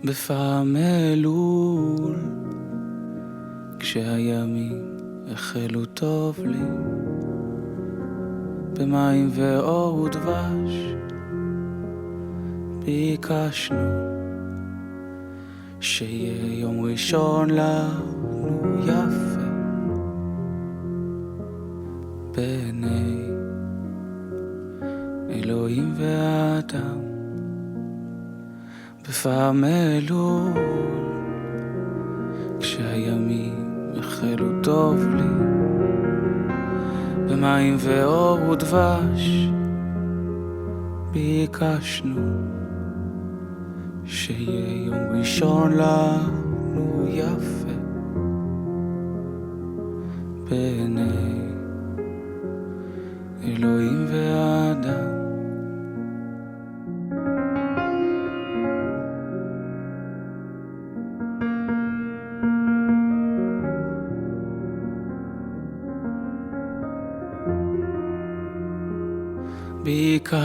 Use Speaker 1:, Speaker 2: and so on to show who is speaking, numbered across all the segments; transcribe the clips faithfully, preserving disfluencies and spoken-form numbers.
Speaker 1: בפעם אלול, כשהימים החלו טוב לי, במים ואור ודבש ביקשנו שיהיה יום ראשון לנו יפה בעיני אלוהים ואדם. בפעם אלול, כשהימים החלו טוב לי, במים ואור ודבש ביקשנו שיהיה יום ראשון לנו יפה בעיני אלוהים ואדם.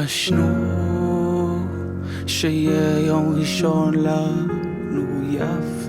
Speaker 1: ביקשנו שיהיה יום ראשון לנו יפה